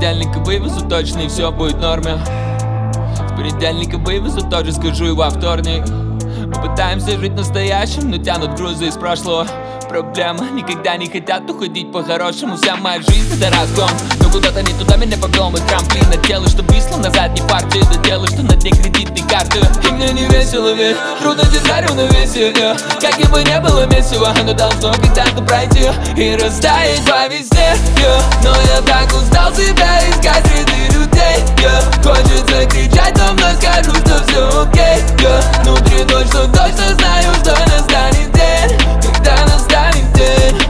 понедельника вывезу точно, и все будет в норме. С понедельника вывезу, тоже скажу и во вторник. Мы пытаемся жить настоящим, но тянут грузы из прошлого. Проблема, никогда не хотят уходить по-хорошему. Вся моя жизнь это разгон, но куда-то не туда меня повел мой трамплин. От тела, что висло назад, не партия, до дела, что на дне кредитной карты. И мне не весело, ведь трудно держать равновесие. Как и бы не было месива, оно должно когда-то пройти и растаять по весне. Но я так устал себя искать среди людей. Хочется кричать, но мной скажу, что все окей. Внутри точно знаю, что настанет день, когда настанет день.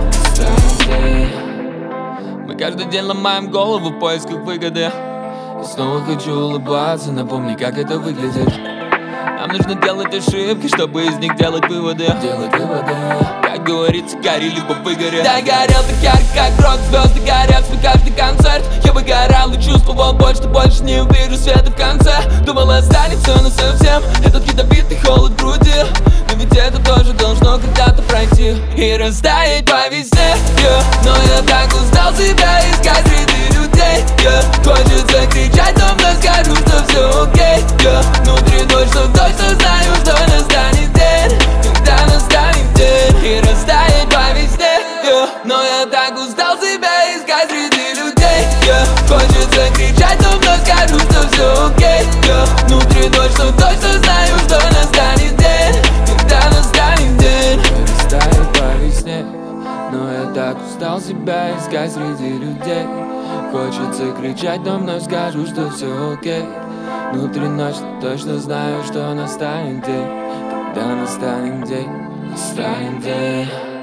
Мы каждый день ломаем голову в поисках выгоды. И снова хочу улыбаться, напомни, как это выглядит. Нам нужно делать ошибки, чтобы из них делать выводы. Как говорится, гори либо выгори. Да, горел так ярко, как рок-звезды горят свой каждый концерт. Я бы горел и чувствовал больше не увижу света в конце. Думал, останется насовсем этот ядовитый холод в груди. Но ведь это тоже должно когда-то пройти и растаять по весне. Но я так устал себя искать среди людей. Хочется кричать, но мной скажу, что все окей. Внутри точно знаю, что настанет день, когда настанет день и растает по весне. Но я так устал себя искать среди людей. Хочется кричать, но вновь скажу, что все окей. Внутри точно знаю, что настанет день, когда настанет день и растает по весне. Но я так устал себя искать среди людей. Хочется кричать, но вновь скажу, что все окей. Внутри ночь, точно знаю, что настанет день, когда настанет день, настанет день.